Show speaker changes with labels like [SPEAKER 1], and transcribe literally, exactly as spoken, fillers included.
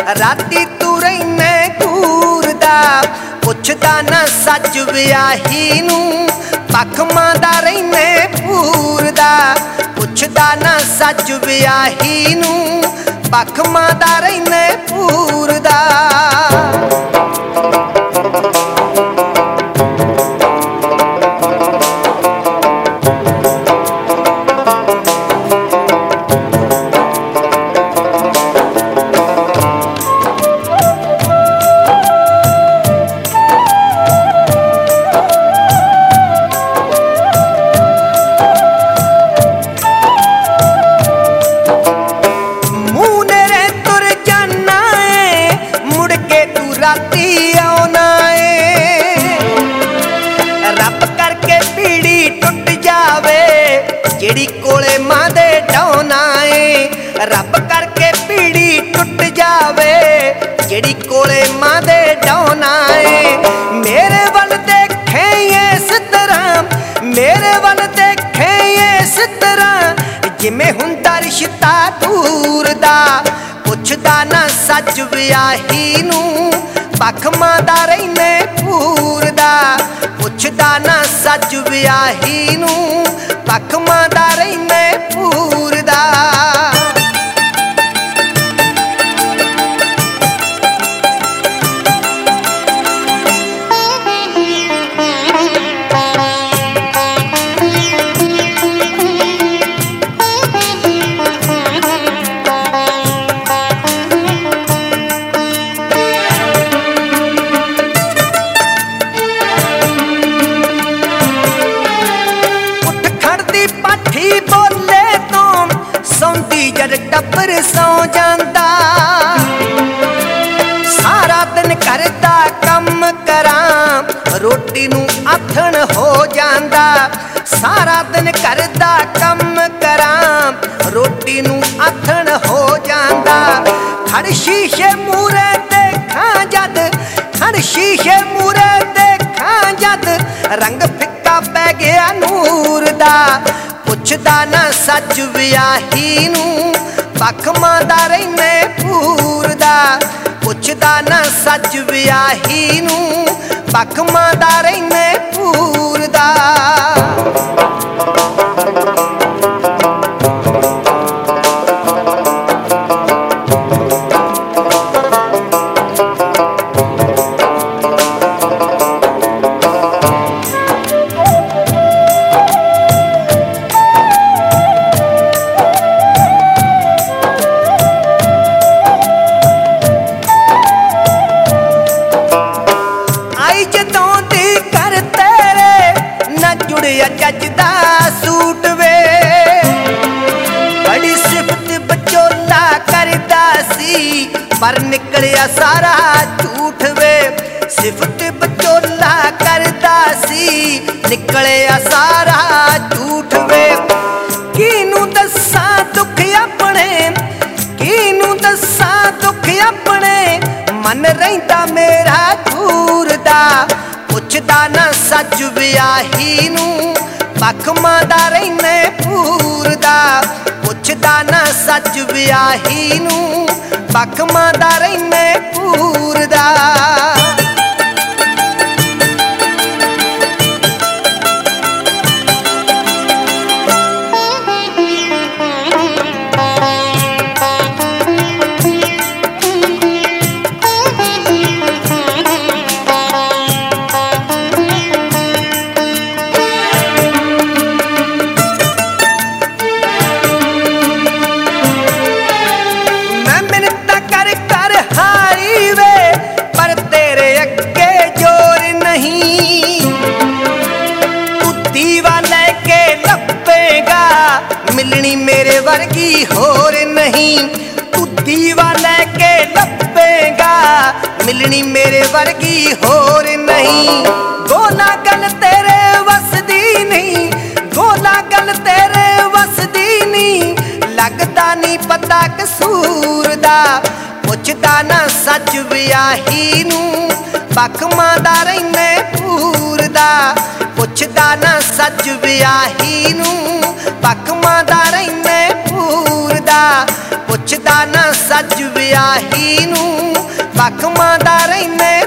[SPEAKER 1] राती तू रैने घूरदा पुछदा ना सच विआही नूं पख मांदा रैने पूरदा पुछदा ना सच विआही नूं पख मांदा रैने पूरदा जेड़ी कोले मां दे डौना ए रब करके पीड़ी टुट जावे जेड़ी कोले मां दे डौना ए मेरे वल देखे इस तरह मेरे वल देखे इस तरह जिमें हुंदा रिश्ता दूर दा पुछदा ना सच विआही नूं पख मांदा रैने पूरदा पुछदा ना सच विआही नूं पख मांदा रैने पूरदा बोले तो सौंदी जद टब्बर सौ जांदा सारा दिन करदा कम करां रोटी नूं आथण हो जांदा सारा दिन करदा कम करां रोटी नूं आथण हो जांदा खड़ शीशे मूरे देखा जद खड़ शीशे मूरे देखा जद रंग फिक्का पै गया नूर दा पुछदा ना सच विआही नूं पख मांदा रैने पूरदा पुछदा ना सच विआही नूं पख मांदा रैने पूरदा जजदा सूट वे बड़ी सिफत बचोला करदा सी पर निकलिया सारा झूठ वे सिफत बचोला करदा सी निकलिया सारा झूठ वे किनू दस्सा दुख अपने किनू दस्सा दुख अपने मन रहिंदा मेरा घूरदा पुछदा ना सच विआही नूं पख मांदा रैने पूरदा पुछदा ना सच विआही नूं पख मांदा रैने पूरदा मिलनी मेरे वर्गी होर नहीं तू दीवा लेके लपेगा मिलनी मेरे वर्गी होर नहीं गोला गल तेरे वसदी नहीं गोला गल तेरे वसदी नहीं लगदा नहीं पता कसूर दा पुछदा ना सच विआही नूं पख मांदा रैने पूरदा पुछदा ना सच विआही नूं पख मांदा रैने पूरदा पुछदा ना सच ਸਿਆਹੀ ਨੂੰ ਬਖਮਾਂ ਦਾ ਰਹਿੰਦੇ